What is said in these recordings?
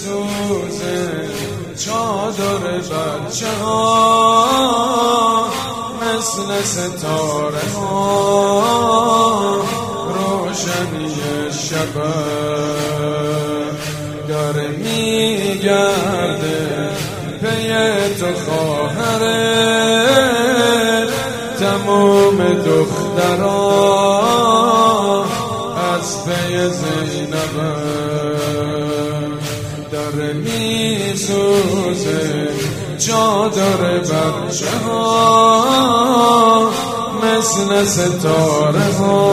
سوزه چادر بچه ها مثل ستاره ها روشنی شب داره میگرده پی تو خواهره تمام دخترها از پی زینب داره میسوزه چادر بچه ها مثل ستاره ها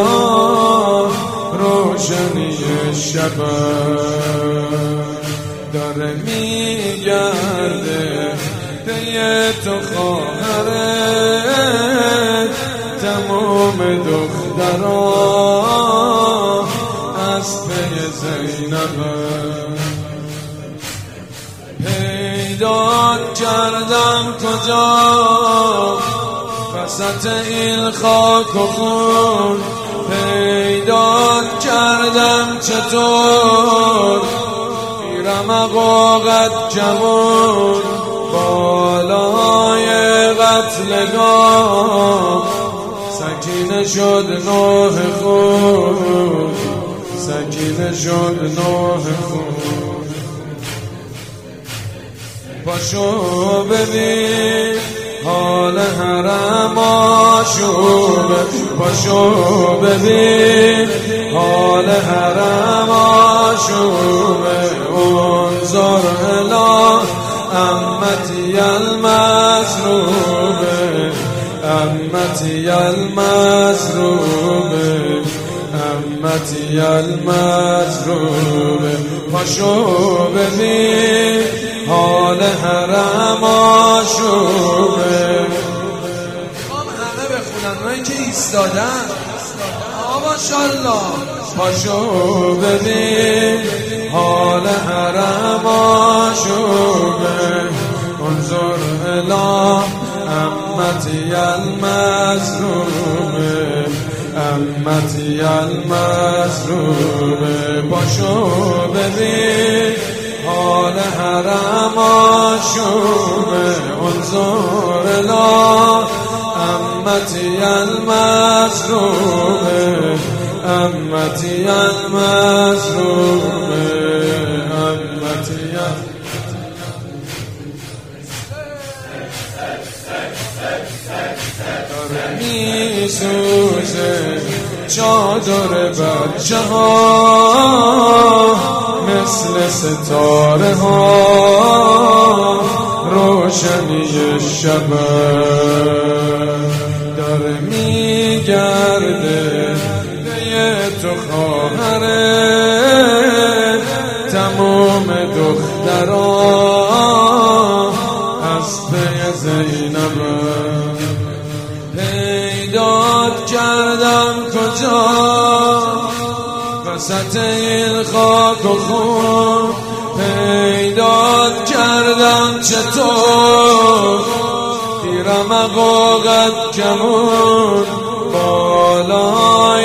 روشنی شب داره میگرده پی تو خواهره تمام دخترها از پی زینب پیدات کردم کجا وسط این خاک و خون پیدات کردم چطور رمق و قد جوون بالای قتلگاه سکینه شد نوح خون سکینه شد نوح خون پاشو ببین حال حرم آشوبه پاشو ببین حال حرم آشوبه انظر الی امتی المسروبه امتی المسروبه امتی المسروبه پاشو ببین حال حرم آشوبه همه بخونن اونایی که ایستادن ماشاءالله پاشو ببین حال حرم آشوبه انظر الی امتی المظلومه امتی المظلومه پاشو ببین حال حرم آشوبه انظر الی امتی المظلومه امتی المظلومه امتی داره میسوزه چادر بچه ها مثل ستاره ها روشنی شب داره میگرده پی تو خواهره تمام دخترها از پی زینب پیدات کردم کجا وسط این خاک و خون پیدات کردم چطور رمق و قد کمون بالای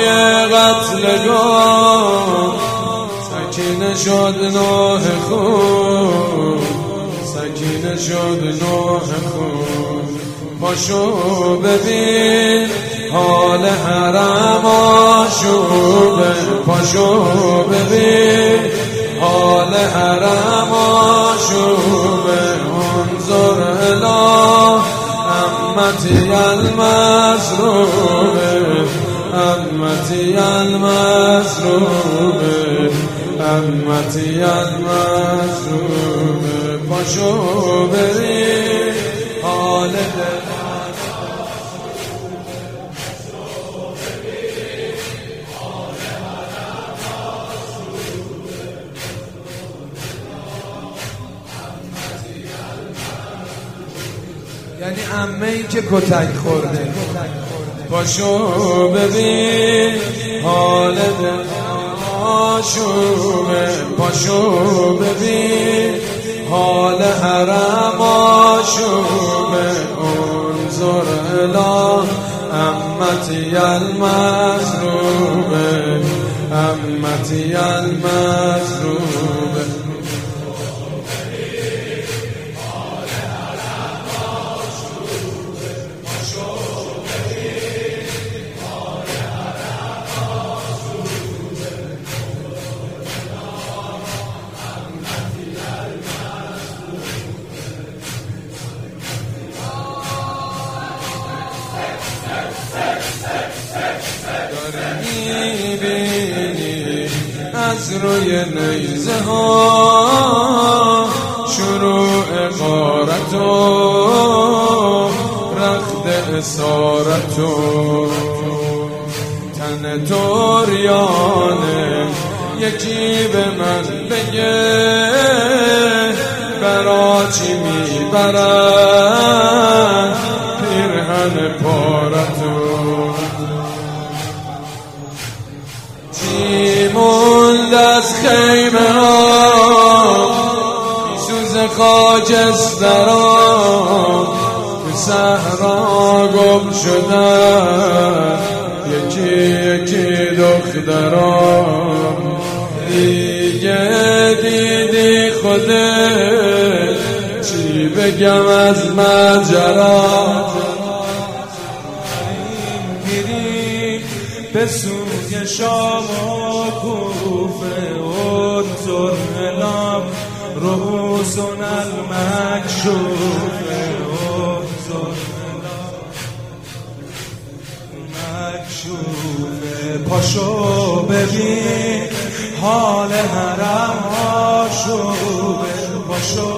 قتلگاه سکینه شد نوح خون سکینه شد نوح خون پاشو ببین حال حرم آشوبه پاشو ببین حال حرم آشوبه انظر الی امتی المظلومه امتی المظلومه امتی المظلومه پاشو ببین حال یعنی عمه‌ای که کتک خورده پاشو ببین حال دل آشوبه پاشو ببین حال حرم آشوبه انظر الی امتی المظلومه امتی المظلومه روی نیزه ها شروع غارت و رخت اسارت و تن توریانه یکی به من بگه برا چی میبرن پیرهن پارتو چی موند از خیمه ها سوز خاکستران تو صحرا گم شدن یکی یکی دختران دیگه دیدی خودت چی بگم از ماجرا میری به سوی شام و کوفه انظر الام رؤوسنا المکشوفه انظر مکشوفه پاشو ببین حال حرم آشوبه پاشو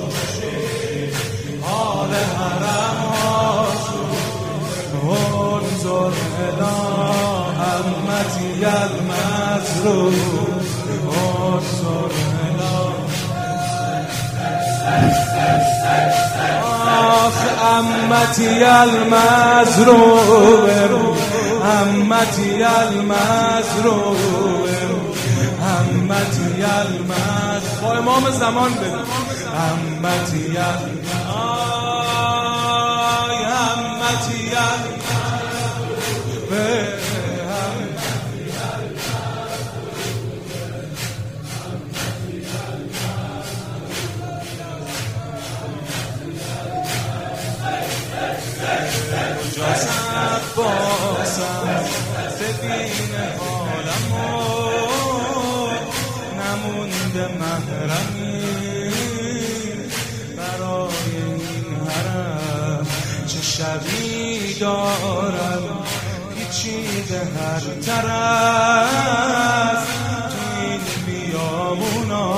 حال حرم آشوبه انظر الام امتی المظلوم انظر الام آخ امتی المظلوم امتی المظلوم امتی المظلوم با امام زمان بده امتی امتی جاسم باسم ببین حالمو نمونده محرمی برای این حرم چه شبی دارم پیچیده هر طرف تو این بیابونا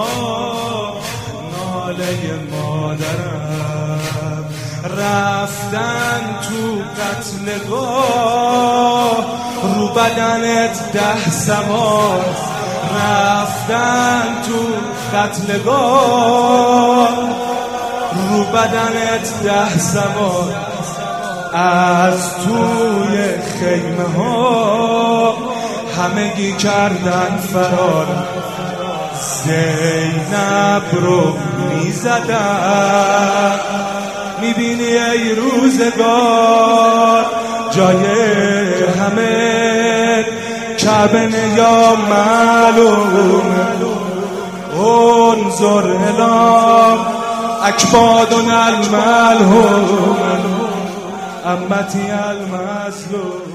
ناله مادرم رفتن تو قتلگاه رو بدنت 10 سوار رفتن تو قتلگاه رو بدنت 10 سوار از توی خیمه ها همگی کردن فرار زینب رو میزدن میبینی ای روزگار جای همه کعبه یا معلوم انظر الام اکبادنا الملهوم امتی المظلوم